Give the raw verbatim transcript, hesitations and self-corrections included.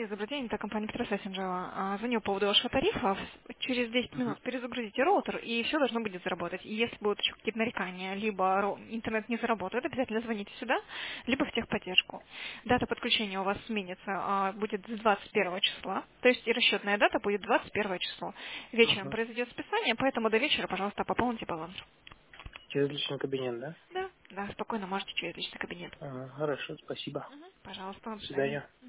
Лиза, добрый день, это компания Петросян Синжава. А, Звоню по поводу вашего тарифа. Через десять Мгм. минут перезагрузите роутер, и все должно будет заработать. И если будут еще какие-то нарекания, либо ро- интернет не заработает, обязательно звоните сюда, либо в техподдержку. Дата подключения у вас сменится, а, будет с двадцать первого числа, то есть и расчетная дата будет двадцать первое число. Вечером Мгм. произойдет списание, поэтому до вечера, пожалуйста, пополните баланс. Через личный кабинет, да? Да, да, спокойно можете через личный кабинет. Ага, хорошо, спасибо. Мгм. Пожалуйста, до До свидания. свидания.